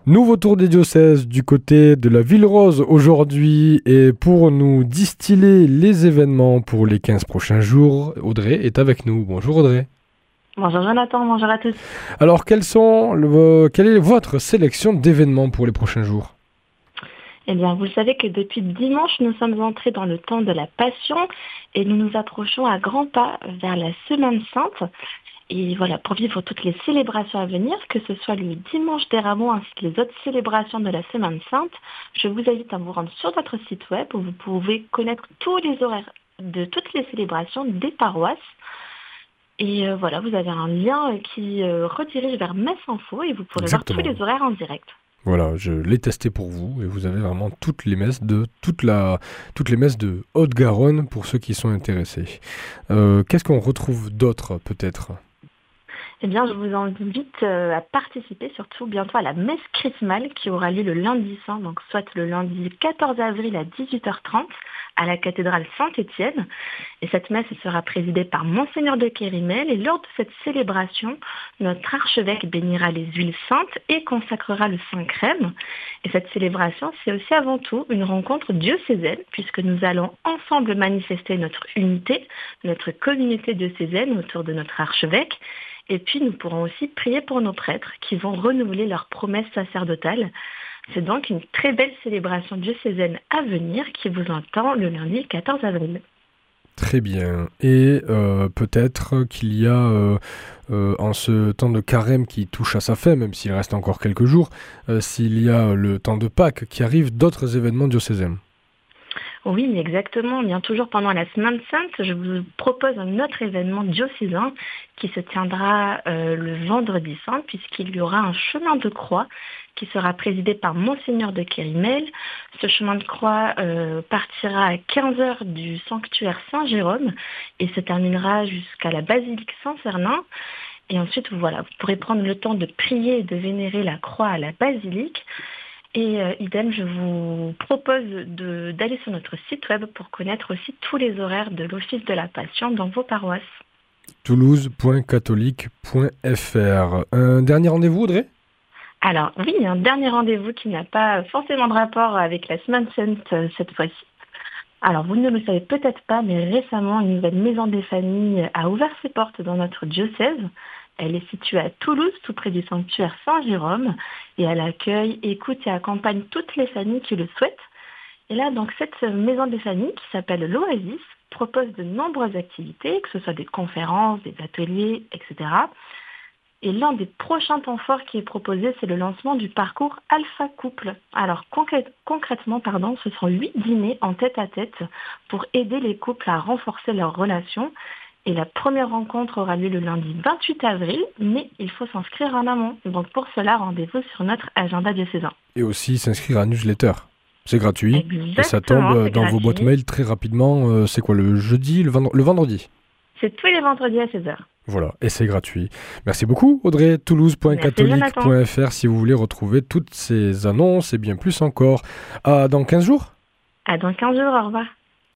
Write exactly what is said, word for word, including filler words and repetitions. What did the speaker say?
Nouveau tour des diocèses du côté de la Ville Rose aujourd'hui, et pour nous distiller les événements pour les quinze prochains jours, Audrey est avec nous. Bonjour Audrey. Bonjour Jonathan, bonjour à tous. Alors quelles sont le, quelle est votre sélection d'événements pour les prochains jours ? Eh bien, vous le savez que depuis dimanche, nous sommes entrés dans le temps de la Passion et nous nous approchons à grands pas vers la Semaine Sainte. Et voilà, pour vivre toutes les célébrations à venir, que ce soit le dimanche des Rameaux ainsi que les autres célébrations de la Semaine Sainte, je vous invite à vous rendre sur notre site web où vous pouvez connaître tous les horaires de toutes les célébrations des paroisses. Et euh, voilà, vous avez un lien qui euh, redirige vers Messe Info et vous pourrez Exactement. voir tous les horaires en direct. Voilà, je l'ai testé pour vous et vous avez vraiment toutes les messes de toute la, toutes les messes de Haute-Garonne pour ceux qui sont intéressés. Euh, qu'est-ce qu'on retrouve d'autre peut-être ? Eh bien, je vous invite euh, à participer surtout bientôt à la messe chrismale qui aura lieu le lundi saint, donc soit le lundi quatorze avril à dix-huit heures trente à la cathédrale Saint-Étienne. Et cette messe sera présidée par Monseigneur de Kérimel. Et lors de cette célébration, notre archevêque bénira les huiles saintes et consacrera le Saint Crème. Et cette célébration, c'est aussi avant tout une rencontre diocésaine, puisque nous allons ensemble manifester notre unité, notre communauté diocésaine autour de notre archevêque. Et puis, nous pourrons aussi prier pour nos prêtres qui vont renouveler leurs promesses sacerdotales. C'est donc une très belle célébration diocésaine à venir qui vous attend le lundi quatorze avril. Très bien. Et euh, peut-être qu'il y a, euh, euh, en ce temps de carême qui touche à sa fin, même s'il reste encore quelques jours, euh, s'il y a le temps de Pâques qui arrive, d'autres événements diocésains. Oui, mais exactement. Bien toujours pendant la Semaine Sainte, je vous propose un autre événement diocésain qui se tiendra euh, le vendredi saint, puisqu'il y aura un chemin de croix qui sera présidé par Monseigneur de Kérimel. Ce chemin de croix euh, partira à quinze heures du sanctuaire Saint-Jérôme et se terminera jusqu'à la basilique Saint-Cernin. Et ensuite, voilà, vous pourrez prendre le temps de prier et de vénérer la croix à la basilique. Et euh, idem, je vous propose de, d'aller sur notre site web pour connaître aussi tous les horaires de l'Office de la Passion dans vos paroisses. toulouse point catholique point f r. Un dernier rendez-vous, Audrey ? Alors oui, un dernier rendez-vous qui n'a pas forcément de rapport avec la Semaine Sainte euh, cette fois-ci. Alors vous ne le savez peut-être pas, mais récemment, une nouvelle maison des familles a ouvert ses portes dans notre diocèse. Elle est située à Toulouse, tout près du sanctuaire Saint-Jérôme, et elle accueille, écoute et accompagne toutes les familles qui le souhaitent. Et là, donc, cette maison des familles, qui s'appelle l'Oasis, propose de nombreuses activités, que ce soit des conférences, des ateliers, et cetera. Et l'un des prochains temps forts qui est proposé, c'est le lancement du parcours Alpha Couple. Alors, concrè- concrètement, pardon, ce sont huit dîners en tête-à-tête pour aider les couples à renforcer leurs relations. Et la première rencontre aura lieu le lundi vingt-huit avril, mais il faut s'inscrire en amont. Donc pour cela, rendez-vous sur notre agenda diocésain. Et aussi s'inscrire à la newsletter. C'est gratuit. Exactement, et ça tombe c'est dans gratuit. vos boîtes mail très rapidement. Euh, c'est quoi, le jeudi, le, vendre- le vendredi ? C'est tous les vendredis à seize heures. Voilà, et c'est gratuit. Merci beaucoup, Audrey. toulouse point catholique point f r si vous voulez retrouver toutes ces annonces et bien plus encore. À dans quinze jours ? À dans quinze jours, au revoir.